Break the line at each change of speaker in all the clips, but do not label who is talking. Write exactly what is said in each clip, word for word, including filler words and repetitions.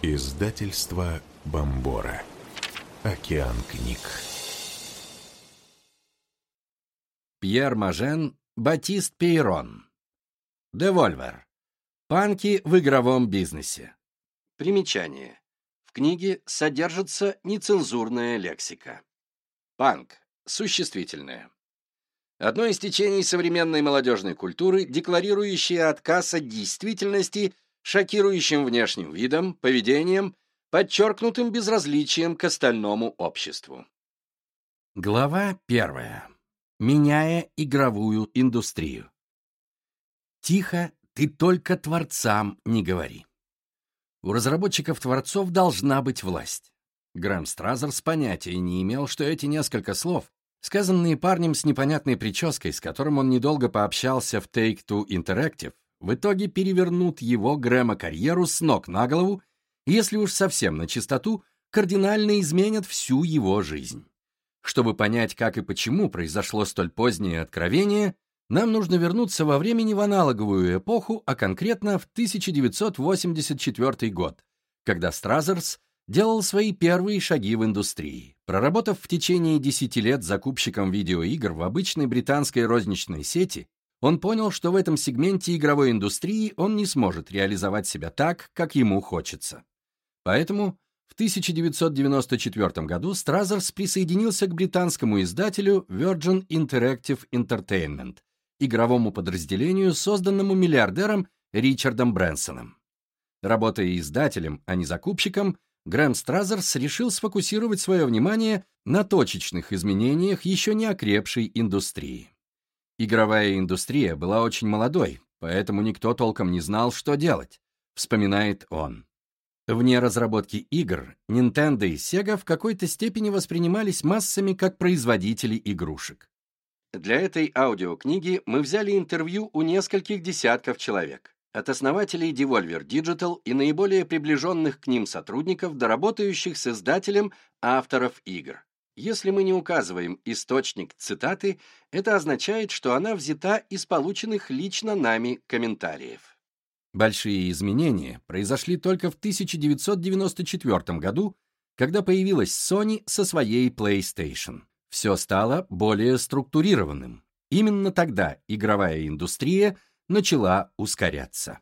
Издательство Бомбора. Океан книг.
Пьер Мажен, Батист Пейрон. Девольвер. Панки в игровом бизнесе. Примечание. В книге содержится нецензурная лексика. Панк. Существительное. Одно из течений современной молодежной культуры, декларирующее отказ от действительности, шокирующим внешним видом, поведением, подчеркнутым безразличием к остальному обществу. Глава первая. Меняя игровую индустрию. Тихо, ты только творцам не говори. У разработчиков-творцов должна быть власть. Грэм Стразерс понятия не имел, что эти несколько слов, сказанные парнем с непонятной прической, с которым он недолго пообщался в Take-Two Interactive, в итоге перевернут его, Грэма, карьеру с ног на голову, и, если уж совсем на чистоту, кардинально изменят всю его жизнь. Чтобы понять, как и почему произошло столь позднее откровение, нам нужно вернуться во времени в аналоговую эпоху, а конкретно в тысяча девятьсот восемьдесят четвёртый год, когда Стразерс делал свои первые шаги в индустрии. Проработав в течение десяти лет закупщиком видеоигр в обычной британской розничной сети, он понял, что в этом сегменте игровой индустрии он не сможет реализовать себя так, как ему хочется. Поэтому в тысяча девятьсот девяносто четвёртом году Стразерс присоединился к британскому издателю Virgin Interactive Entertainment, игровому подразделению, созданному миллиардером Ричардом Брэнсоном. Работая издателем, а не закупщиком, Грэм Стразерс решил сфокусировать свое внимание на точечных изменениях еще не окрепшей индустрии. Игровая индустрия была очень молодой, поэтому никто толком не знал, что делать, вспоминает он. Вне разработки игр, Nintendo и Sega в какой-то степени воспринимались массами как производители игрушек. Для этой аудиокниги мы взяли интервью у нескольких десятков человек, от основателей Devolver Digital и наиболее приближенных к ним сотрудников до работающих с издателем авторов игр. Если мы не указываем источник цитаты, это означает, что она взята из полученных лично нами комментариев. Большие изменения произошли только в тысяча девятьсот девяносто четвёртом году, когда появилась Sony со своей PlayStation. Все стало более структурированным. Именно тогда игровая индустрия начала ускоряться.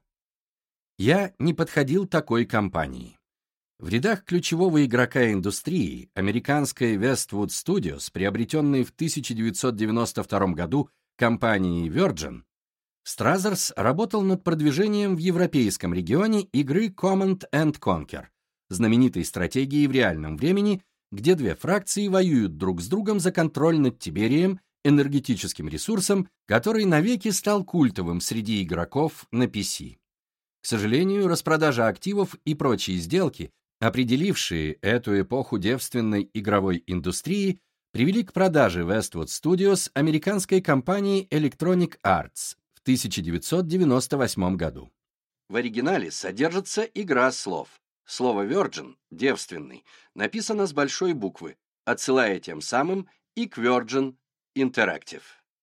Я не подходил такой компании. В рядах ключевого игрока индустрии, американской Westwood Studios, приобретенной в тысяча девятьсот девяносто втором году компанией Virgin, Стразерс работал над продвижением в европейском регионе игры Command and Conquer, знаменитой стратегии в реальном времени, где две фракции воюют друг с другом за контроль над Тиберием, энергетическим ресурсом, который навеки стал культовым среди игроков на пи си. К сожалению, распродажа активов и прочие сделки, определившие эту эпоху девственной игровой индустрии, привели к продаже Westwood Studios американской компании Electronic Arts в тысяча девятьсот девяносто восьмом году. В оригинале содержится игра слов. Слово Virgin, девственный, написано с большой буквы, отсылая тем самым и к Virgin Interactive.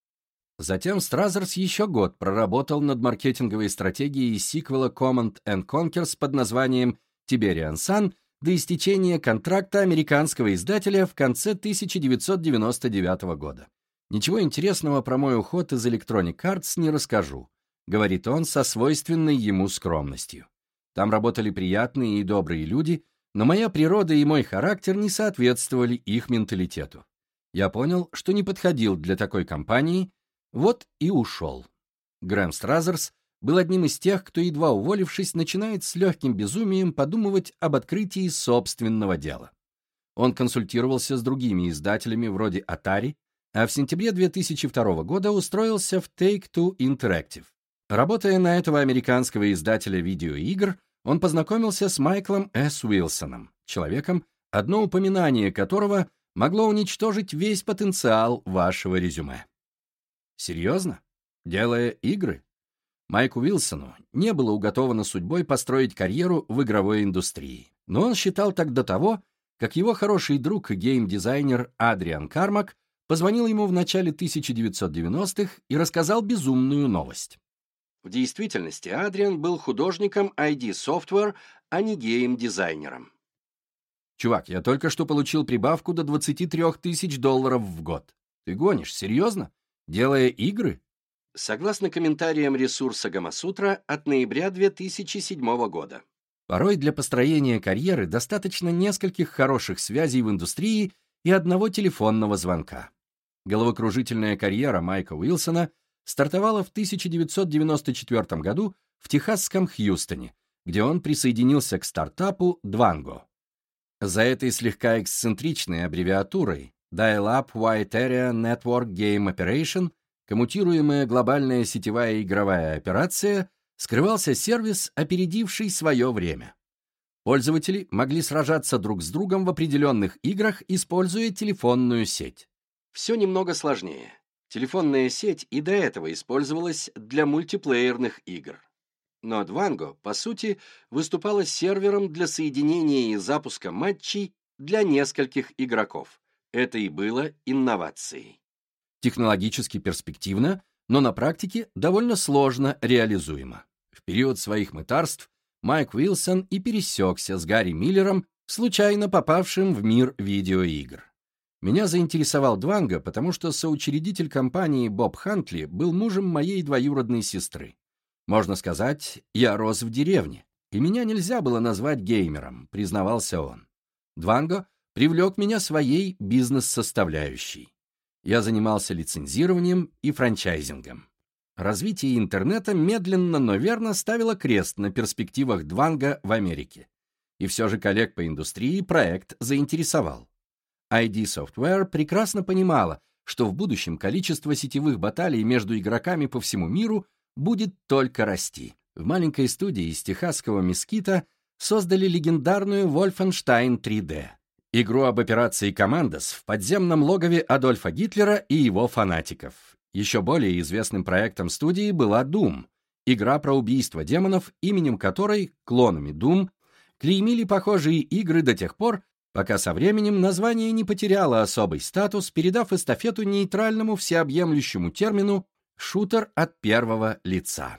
Затем Стразерс еще год проработал над маркетинговой стратегией сиквела Command and Conquer под названием Tiberian Sun до истечения контракта американского издателя в конце тысяча девятьсот девяносто девятого года. «Ничего интересного про мой уход из Electronic Arts не расскажу», — говорит он со свойственной ему скромностью. «Там работали приятные и добрые люди, но моя природа и мой характер не соответствовали их менталитету. Я понял, что не подходил для такой компании, вот и ушел». Грэм Стразерс был одним из тех, кто, едва уволившись, начинает с легким безумием подумывать об открытии собственного дела. Он консультировался с другими издателями вроде Atari, а в сентябре две тысячи второго года устроился в Take-Two Interactive. Работая на этого американского издателя видеоигр, он познакомился с Майклом С. Уилсоном, человеком, одно упоминание которого могло уничтожить весь потенциал вашего резюме. Серьезно? Делая игры? Майку Уилсону не было уготовано судьбой построить карьеру в игровой индустрии, но он считал так до того, как его хороший друг и гейм-дизайнер Адриан Кармак позвонил ему в начале тысяча девятьсот девяностых и рассказал безумную новость. В действительности Адриан был художником ай ди Software, а не гейм-дизайнером. «Чувак, я только что получил прибавку до двадцати трёх тысяч долларов в год. Ты гонишь, серьезно? Делая игры?» Согласно комментариям ресурса Гамасутра от ноября две тысячи седьмого года. Порой для построения карьеры достаточно нескольких хороших связей в индустрии и одного телефонного звонка. Головокружительная карьера Майка Уилсона стартовала в тысяча девятьсот девяносто четвёртом году в техасском Хьюстоне, где он присоединился к стартапу Dwango. За этой слегка эксцентричной аббревиатурой Dial-Up Wide Area Network Game Operation, коммутируемая глобальная сетевая игровая операция, скрывался сервис, опередивший свое время. Пользователи могли сражаться друг с другом в определенных играх, используя телефонную сеть. Все немного сложнее. Телефонная сеть и до этого использовалась для мультиплеерных игр. Но Dwango, по сути, выступала сервером для соединения и запуска матчей для нескольких игроков. Это и было инновацией. Технологически перспективно, но на практике довольно сложно реализуемо. В период своих мытарств Майк Уилсон и пересекся с Гарри Миллером, случайно попавшим в мир видеоигр. Меня заинтересовал Dwango, потому что соучредитель компании Боб Хантли был мужем моей двоюродной сестры. Можно сказать, я рос в деревне, и меня нельзя было назвать геймером, признавался он. Dwango привлек меня своей бизнес-составляющей. Я занимался лицензированием и франчайзингом. Развитие интернета медленно, но верно ставило крест на перспективах Dwango в Америке. И все же коллег по индустрии проект заинтересовал. ай ди Software прекрасно понимала, что в будущем количество сетевых баталий между игроками по всему миру будет только расти. В маленькой студии из техасского Мескита создали легендарную Wolfenstein три дэ, игру об операции «Командос» в подземном логове Адольфа Гитлера и его фанатиков. Еще более известным проектом студии была Doom, игра про убийство демонов, именем которой, клонами Doom, клеймили похожие игры до тех пор, пока со временем название не потеряло особый статус, передав эстафету нейтральному всеобъемлющему термину «шутер от первого лица».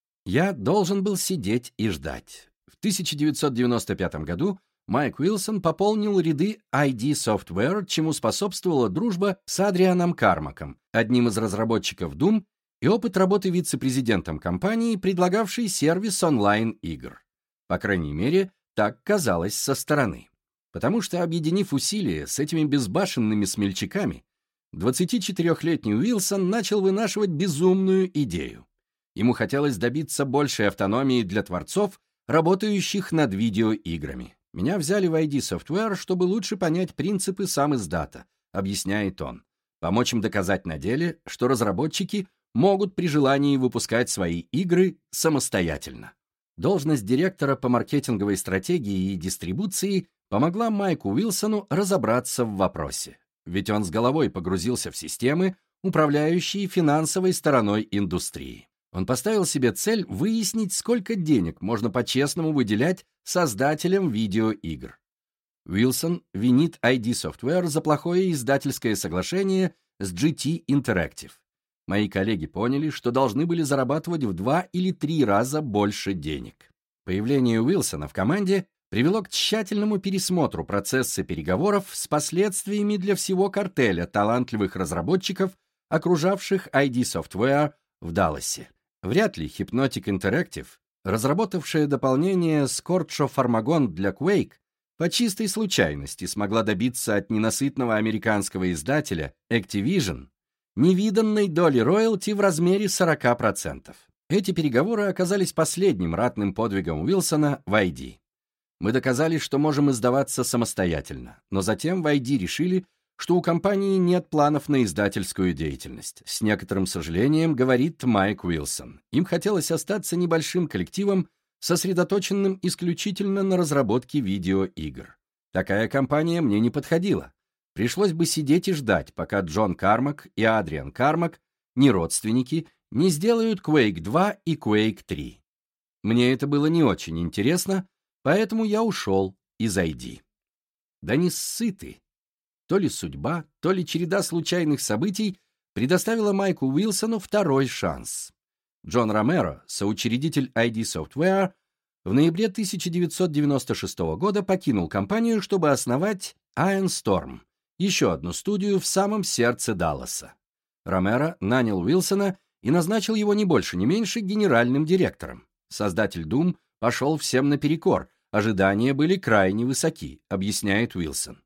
Я должен был сидеть и ждать. В тысяча девятьсот девяносто пятом году Майк Уилсон пополнил ряды ай ди Software, чему способствовала дружба с Адрианом Кармаком, одним из разработчиков Doom, и опыт работы вице-президентом компании, предлагавшей сервис онлайн-игр. По крайней мере, так казалось со стороны. Потому что, объединив усилия с этими безбашенными смельчаками, двадцатичетырёхлетний Уилсон начал вынашивать безумную идею. Ему хотелось добиться большей автономии для творцов, работающих над видеоиграми. «Меня взяли в ай ди Software, чтобы лучше понять принципы сам-издата», — объясняет он. «Помочь им доказать на деле, что разработчики могут при желании выпускать свои игры самостоятельно». Должность директора по маркетинговой стратегии и дистрибуции помогла Майку Уилсону разобраться в вопросе. Ведь он с головой погрузился в системы, управляющие финансовой стороной индустрии. Он поставил себе цель выяснить, сколько денег можно по-честному выделять создателям видеоигр. Уилсон винит ай ди Software за плохое издательское соглашение с джи ти Interactive. Мои коллеги поняли, что должны были зарабатывать в два или три раза больше денег. Появление Уилсона в команде привело к тщательному пересмотру процесса переговоров с последствиями для всего картеля талантливых разработчиков, окружавших ай ди Software в Далласе. Вряд ли Hypnotic Interactive, разработавшая дополнение Scorcho Farmagon для Quake, по чистой случайности смогла добиться от ненасытного американского издателя Activision невиданной доли роялти в размере сорок процентов. Эти переговоры оказались последним ратным подвигом Уилсона в ай ди. Мы доказали, что можем издаваться самостоятельно, но затем в ай ди решили, что у компании нет планов на издательскую деятельность. С некоторым сожалением говорит Майк Уилсон. Им хотелось остаться небольшим коллективом, сосредоточенным исключительно на разработке видеоигр. Такая компания мне не подходила. Пришлось бы сидеть и ждать, пока Джон Кармак и Адриан Кармак, не родственники, не сделают Quake два и Quake три. Мне это было не очень интересно, поэтому я ушел из ай ди. Да не сыты. То ли судьба, то ли череда случайных событий предоставила Майку Уилсону второй шанс. Джон Ромеро, соучредитель ай ди Software, в ноябре тысяча девятьсот девяносто шестого года покинул компанию, чтобы основать Iron Storm, еще одну студию в самом сердце Далласа. Ромеро нанял Уилсона и назначил его не больше, не меньше генеральным директором. Создатель Doom пошел всем наперекор, ожидания были крайне высоки, объясняет Уилсон.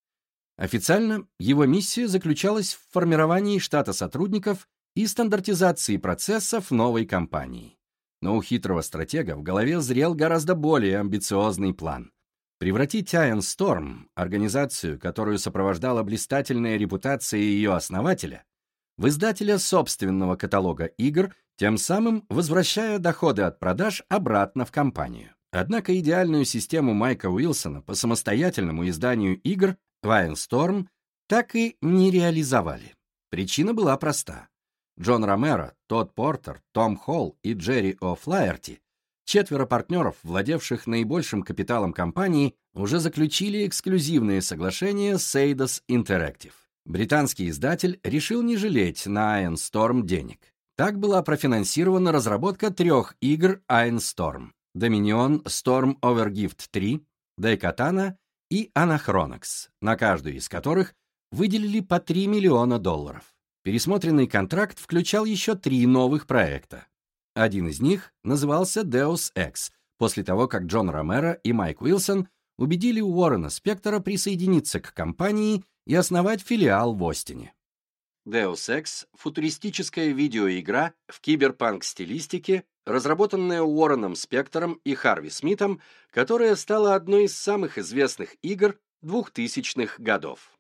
Официально его миссия заключалась в формировании штата сотрудников и стандартизации процессов новой компании. Но у хитрого стратега в голове зрел гораздо более амбициозный план. Превратить Iron Storm, организацию, которую сопровождала блистательная репутация ее основателя, в издателя собственного каталога игр, тем самым возвращая доходы от продаж обратно в компанию. Однако идеальную систему Майка Уилсона по самостоятельному изданию игр в Iron Storm так и не реализовали. Причина была проста. Джон Ромеро, Тодд Портер, Том Холл и Джерри О'Флаерти, четверо партнеров, владевших наибольшим капиталом компании, уже заключили эксклюзивные соглашения с Eidos Interactive. Британский издатель решил не жалеть на Iron Storm денег. Так была профинансирована разработка трех игр Iron Storm: Dominion, Storm Overgift три, Daikatana и Anachronox, на каждую из которых выделили по три миллиона долларов. Пересмотренный контракт включал еще три новых проекта. Один из них назывался Deus Ex, после того, как Джон Ромеро и Майк Уилсон убедили Уоррена Спектора присоединиться к компании и основать филиал в Остине. Deus Ex — футуристическая видеоигра в киберпанк-стилистике, разработанная Уорреном Спектором и Харви Смитом, которая стала одной из самых известных игр двухтысячных годов.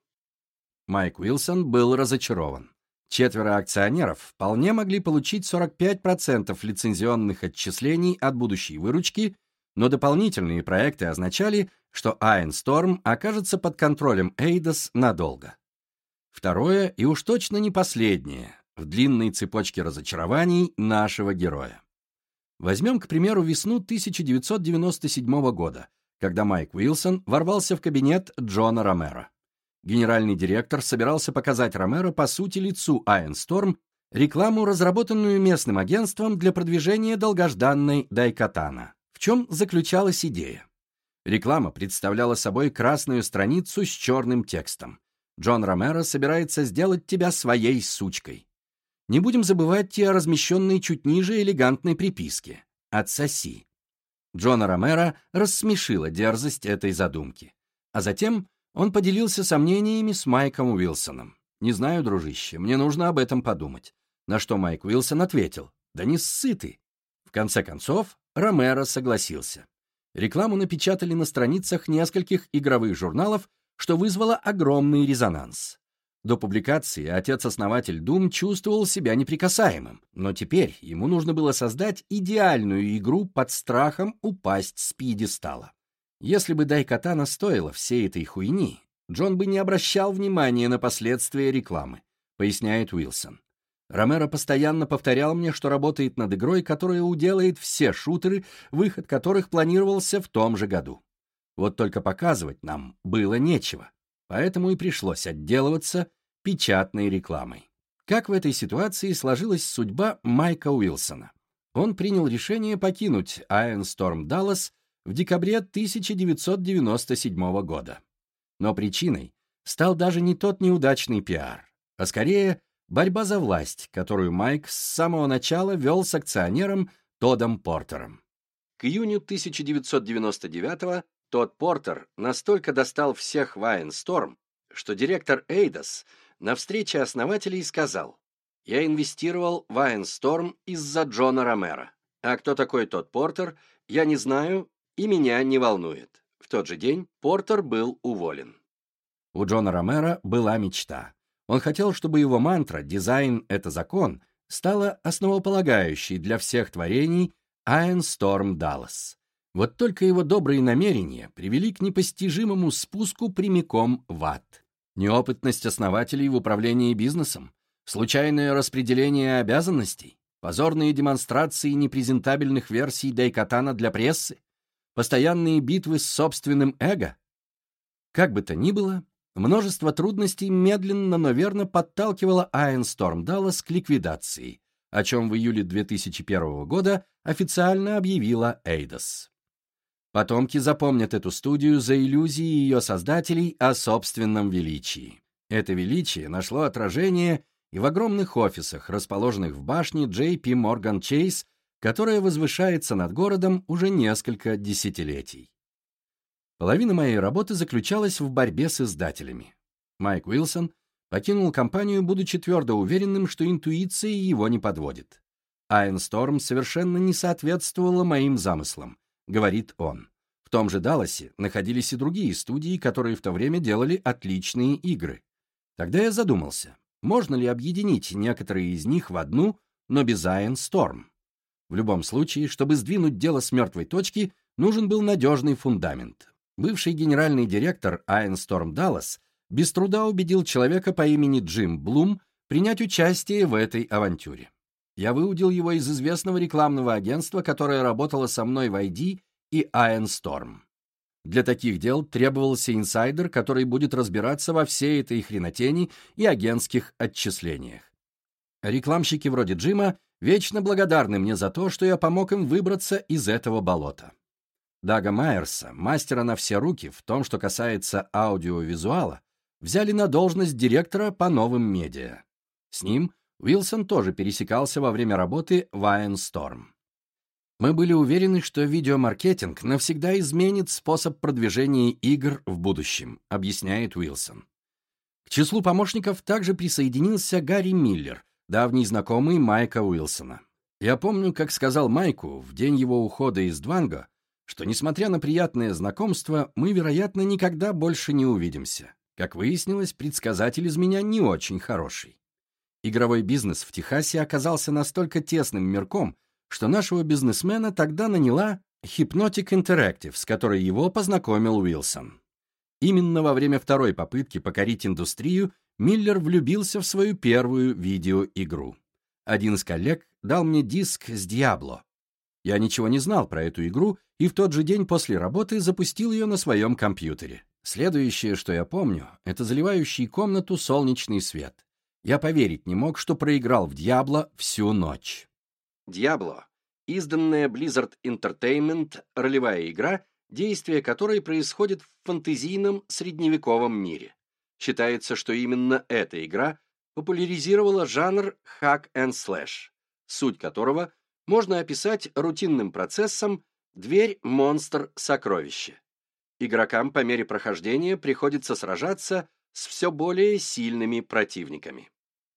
Майк Уилсон был разочарован. Четверо акционеров вполне могли получить сорок пять процентов лицензионных отчислений от будущей выручки, но дополнительные проекты означали, что Iron Storm окажется под контролем Eidos надолго. Второе, и уж точно не последнее, в длинной цепочке разочарований нашего героя. Возьмем, к примеру, весну тысяча девятьсот девяносто седьмого года, когда Майк Уилсон ворвался в кабинет Джона Ромеро. Генеральный директор собирался показать Ромеро по сути лицу Iron Storm рекламу, разработанную местным агентством для продвижения долгожданной Daikatana. В чем заключалась идея? Реклама представляла собой красную страницу с черным текстом. Джон Ромеро собирается сделать тебя своей сучкой. Не будем забывать и о размещенной чуть ниже элегантной приписке «Отсоси». Джона Ромеро рассмешила дерзость этой задумки. А затем он поделился сомнениями с Майком Уилсоном. «Не знаю, дружище, мне нужно об этом подумать». На что Майк Уилсон ответил: «Да не ссы ты». В конце концов, Ромеро согласился. Рекламу напечатали на страницах нескольких игровых журналов, что вызвало огромный резонанс. До публикации отец-основатель Doom чувствовал себя неприкасаемым, но теперь ему нужно было создать идеальную игру под страхом упасть с пьедестала. Если бы Daikatana стоила всей этой хуйни, Джон бы не обращал внимания на последствия рекламы, поясняет Уилсон. Ромеро постоянно повторял мне, что работает над игрой, которая уделает все шутеры, выход которых планировался в том же году. Вот только показывать нам было нечего, поэтому и пришлось отделываться печатной рекламой. Как в этой ситуации сложилась судьба Майка Уилсона? Он принял решение покинуть Iron Storm Dallas в декабре тысяча девятьсот девяносто седьмого года. Но причиной стал даже не тот неудачный пиар, а скорее борьба за власть, которую Майк с самого начала вел с акционером Тоддом Портером. К июню тысяча девятьсот девяносто девятого Тодд Портер настолько достал всех в Iron Storm, что директор Eidos на встрече основателей сказал: «Я инвестировал в Iron Storm из-за Джона Ромеро. А кто такой Тодд Портер, я не знаю и меня не волнует». В тот же день Портер был уволен. У Джона Ромеро была мечта. Он хотел, чтобы его мантра «Дизайн — это закон» стала основополагающей для всех творений Iron Storm Dallas. Вот только его добрые намерения привели к непостижимому спуску прямиком в ад. Неопытность основателей в управлении бизнесом, случайное распределение обязанностей, позорные демонстрации непрезентабельных версий Daikatana для прессы, постоянные битвы с собственным эго. Как бы то ни было, множество трудностей медленно, но верно подталкивало Iron Storm Dallas к ликвидации, о чем в июле две тысячи первого года официально объявила Эйдос. Потомки запомнят эту студию за иллюзии ее создателей о собственном величии. Это величие нашло отражение и в огромных офисах, расположенных в башне джей пи Morgan Chase, которая возвышается над городом уже несколько десятилетий. Половина моей работы заключалась в борьбе с издателями. Майк Уилсон покинул компанию, будучи твердо уверенным, что интуиция его не подводит. Iron Storm совершенно не соответствовала моим замыслам, говорит он. В том же Далласе находились и другие студии, которые в то время делали отличные игры. Тогда я задумался, можно ли объединить некоторые из них в одну, но без Iron Storm. В любом случае, чтобы сдвинуть дело с мертвой точки, нужен был надежный фундамент. Бывший генеральный директор Iron Storm Dallas без труда убедил человека по имени Джим Блум принять участие в этой авантюре. Я выудил его из известного рекламного агентства, которое работало со мной в ай ди и Iron Storm. Для таких дел требовался инсайдер, который будет разбираться во всей этой хренотени и агентских отчислениях. Рекламщики вроде Джима вечно благодарны мне за то, что я помог им выбраться из этого болота. Дага Майерса, мастера на все руки в том, что касается аудиовизуала, взяли на должность директора по новым медиа. С ним Уилсон тоже пересекался во время работы в Iron Storm. Мы были уверены, что видеомаркетинг навсегда изменит способ продвижения игр в будущем, объясняет Уилсон. К числу помощников также присоединился Гарри Миллер, давний знакомый Майка Уилсона. Я помню, как сказал Майку в день его ухода из Дванго, что, несмотря на приятное знакомство, мы, вероятно, никогда больше не увидимся. Как выяснилось, предсказатель из меня не очень хороший. Игровой бизнес в Техасе оказался настолько тесным мирком, что нашего бизнесмена тогда наняла Hypnotic Interactive, с которой его познакомил Уилсон. Именно во время второй попытки покорить индустрию Миллер влюбился в свою первую видеоигру. Один из коллег дал мне диск с Diablo. Я ничего не знал про эту игру и в тот же день после работы запустил ее на своем компьютере. Следующее, что я помню, это заливающий комнату солнечный свет. Я поверить не мог, что проиграл в Diablo всю ночь. Diablo — изданная Blizzard Entertainment ролевая игра, действие которой происходит в фэнтезийном средневековом мире. Считается, что именно эта игра популяризировала жанр hack and slash, суть которого можно описать рутинным процессом «дверь, монстр, сокровище». Игрокам по мере прохождения приходится сражаться с все более сильными противниками.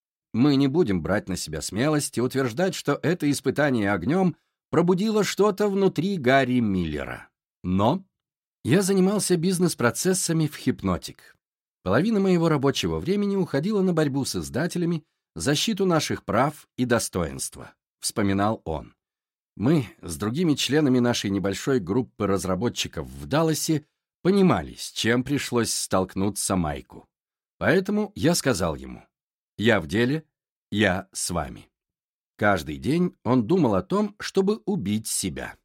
Мы не будем брать на себя смелость и утверждать, что это испытание огнем пробудило что-то внутри Гарри Миллера. Но я занимался бизнес-процессами в Hypnotic. Половина моего рабочего времени уходила на борьбу с издателями, защиту наших прав и достоинства, вспоминал он. Мы с другими членами нашей небольшой группы разработчиков в Далласе понимали, с чем пришлось столкнуться Майку. Поэтому я сказал ему: «Я в деле, я с вами». Каждый день он думал о том, чтобы убить себя.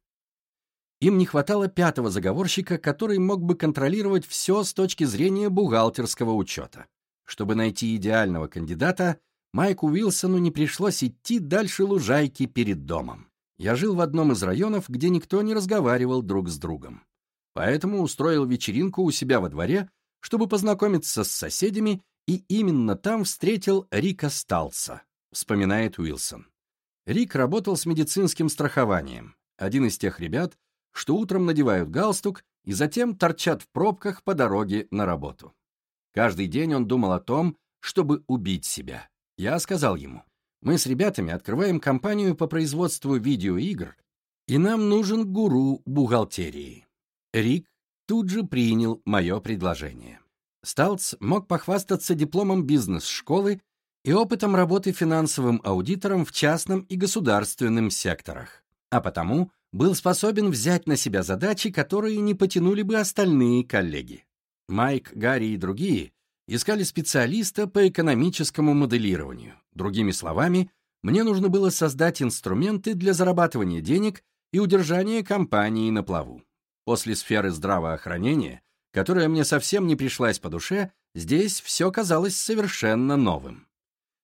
Им не хватало пятого заговорщика, который мог бы контролировать все с точки зрения бухгалтерского учета. Чтобы найти идеального кандидата, Майку Уилсону не пришлось идти дальше лужайки перед домом. Я жил в одном из районов, где никто не разговаривал друг с другом. Поэтому устроил вечеринку у себя во дворе, чтобы познакомиться с соседями, и именно там встретил Рика Сталца, вспоминает Уилсон. Рик работал с медицинским страхованием, один из тех ребят, что утром надевают галстук и затем торчат в пробках по дороге на работу. Каждый день он думал о том, чтобы убить себя. Я сказал ему: мы с ребятами открываем компанию по производству видеоигр, и нам нужен гуру бухгалтерии. Рик тут же принял мое предложение. Сталц мог похвастаться дипломом бизнес-школы и опытом работы финансовым аудитором в частном и государственном секторах, а потому был способен взять на себя задачи, которые не потянули бы остальные коллеги. Майк, Гарри и другие искали специалиста по экономическому моделированию. Другими словами, мне нужно было создать инструменты для зарабатывания денег и удержания компании на плаву. После сферы здравоохранения, которая мне совсем не пришлась по душе, здесь все казалось совершенно новым.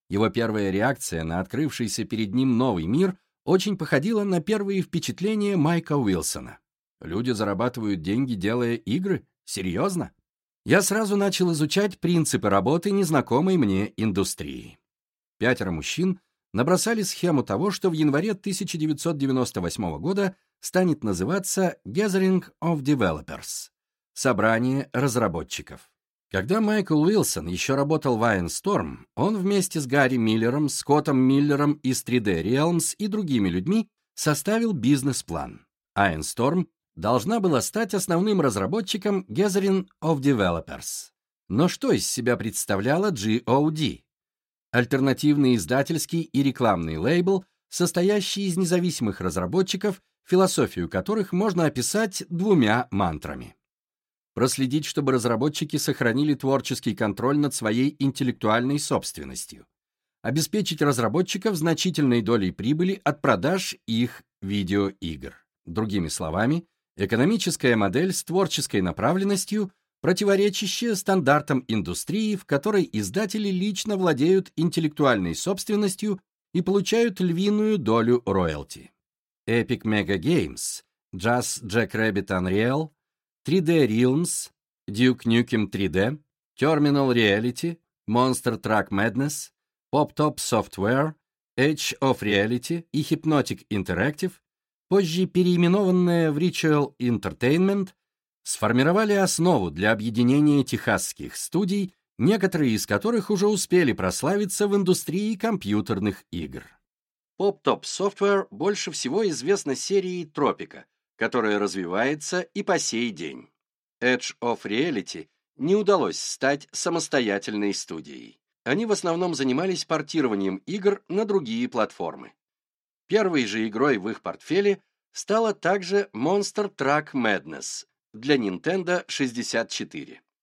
Его первая реакция на открывшийся перед ним новый мир очень походила на первые впечатления Майка Уилсона. Люди зарабатывают деньги, делая игры? Серьезно? Я сразу начал изучать принципы работы незнакомой мне индустрии. Пятеро мужчин набросали схему того, что в январе тысяча девятьсот девяносто восьмого года станет называться Gathering of Developers — собрание разработчиков. Когда Майкл Уилсон еще работал в Ironstorm, он вместе с Гарри Миллером, Скоттом Миллером из три дэ Realms и другими людьми составил бизнес-план. Ironstorm должна была стать основным разработчиком Gathering of Developers. Но что из себя представляла джи о ди? Альтернативный издательский и рекламный лейбл, состоящий из независимых разработчиков, философию которых можно описать двумя мантрами. Проследить, чтобы разработчики сохранили творческий контроль над своей интеллектуальной собственностью. Обеспечить разработчиков значительной долей прибыли от продаж их видеоигр. Другими словами, экономическая модель с творческой направленностью, противоречащая стандартам индустрии, в которой издатели лично владеют интеллектуальной собственностью и получают львиную долю роялти. Epic Mega Games, Just Jackrabbit Unreal, три дэ Realms, Duke Nukem три дэ, Terminal Reality, Monster Truck Madness, PopTop Software, Edge of Reality и Hypnotic Interactive, позже переименованная в Ritual Entertainment, сформировали основу для объединения техасских студий, некоторые из которых уже успели прославиться в индустрии компьютерных игр. PopTop Software больше всего известна серией Тропика, которая развивается и по сей день. Edge of Reality не удалось стать самостоятельной студией. Они в основном занимались портированием игр на другие платформы. Первой же игрой в их портфеле стала также Monster Truck Madness для Nintendo шестьдесят четыре.